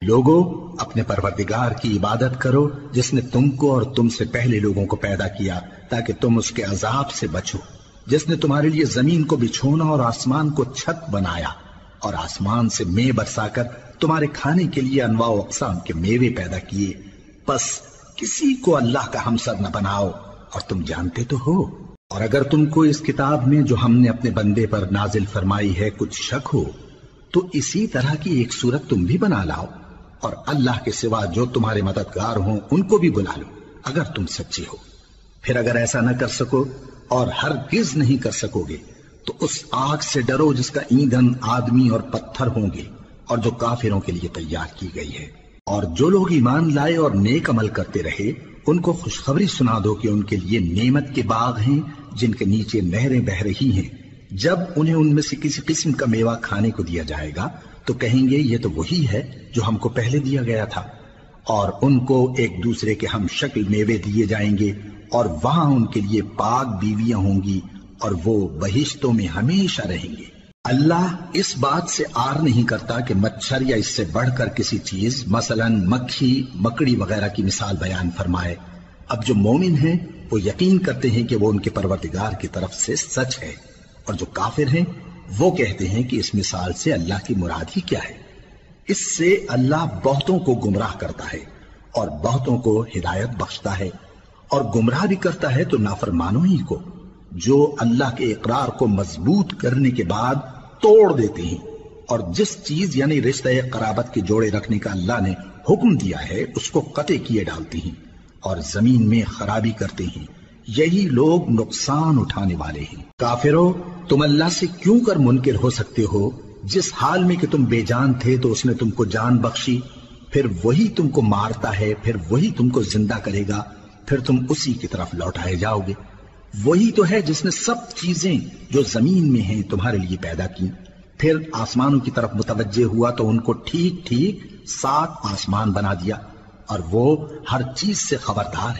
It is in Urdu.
لوگو اپنے پروردگار کی عبادت کرو جس نے تم کو اور تم سے پہلے لوگوں کو پیدا کیا تاکہ تم اس کے عذاب سے بچو، جس نے تمہارے لیے زمین کو بچھونا اور آسمان کو چھت بنایا اور آسمان سے مے برسا کر تمہارے کھانے کے لیے انواع و اقسام کے میوے پیدا کیے، پس کسی کو اللہ کا ہمسر نہ بناؤ اور تم جانتے تو ہو۔ اور اگر تم کو اس کتاب میں جو ہم نے اپنے بندے پر نازل فرمائی ہے کچھ شک ہو تو اسی طرح کی ایک صورت تم بھی بنا لاؤ اور اللہ کے سوا جو تمہارے مددگار ہوں ان کو بھی بلا لو اگر تم سچے ہو۔ پھر اگر ایسا نہ کر سکو اور ہرگز نہیں کر سکو گے تو اس آگ سے ڈرو جس کا ایندھن آدمی اور پتھر ہوں گے اور جو کافروں کے لیے تیار کی گئی ہے۔ اور جو لوگ ایمان لائے اور نیک عمل کرتے رہے ان کو خوشخبری سنا دو کہ ان کے لیے نعمت کے باغ ہیں جن کے نیچے نہریں بہہ رہی ہیں، جب انہیں ان میں سے کسی قسم کا میوہ کھانے کو دیا جائے گا تو کہیں گے یہ تو وہی ہے جو ہم کو پہلے دیا گیا تھا، اور ان کو ایک دوسرے کے ہم شکل میوے دیے جائیں گے اور وہاں ان کے لیے پاک بیویاں ہوں گی اور وہ بہشتوں میں ہمیشہ رہیں گے۔ اللہ اس بات سے آر نہیں کرتا کہ مچھر یا اس سے بڑھ کر کسی چیز مثلا مکھی مکڑی وغیرہ کی مثال بیان فرمائے۔ اب جو مومن ہیں وہ یقین کرتے ہیں کہ وہ ان کے پروردگار کی طرف سے سچ ہے، اور جو کافر ہیں وہ کہتے ہیں کہ اس مثال سے اللہ کی مراد ہی کیا ہے۔ اس سے اللہ بہتوں کو گمراہ کرتا ہے اور بہتوں کو ہدایت بخشتا ہے، اور گمراہ بھی کرتا ہے تو نافرمانوں ہی کو، جو اللہ کے اقرار کو مضبوط کرنے کے بعد توڑ دیتے ہیں، اور جس چیز یعنی رشتہ قرابت کے جوڑے رکھنے کا اللہ نے حکم دیا ہے اس کو قطع کیے ڈالتے ہیں اور زمین میں خرابی کرتے ہیں، یہی لوگ نقصان اٹھانے والے ہیں۔ کافرو، تم اللہ سے کیوں کر منکر ہو سکتے ہو؟ جس حال میں کہ تم بے جان تھے تو اس نے تم کو جان بخشی، پھر وہی تم کو مارتا ہے، پھر وہی تم کو زندہ کرے گا، پھر تم اسی کی طرف لوٹائے جاؤ گے۔ وہی تو ہے جس نے سب چیزیں جو زمین میں ہیں تمہارے لیے پیدا کی، پھر آسمانوں کی طرف متوجہ ہوا تو ان کو ٹھیک ٹھیک 7 آسمان بنا دیا، اور وہ ہر چیز سے خبردار ہے۔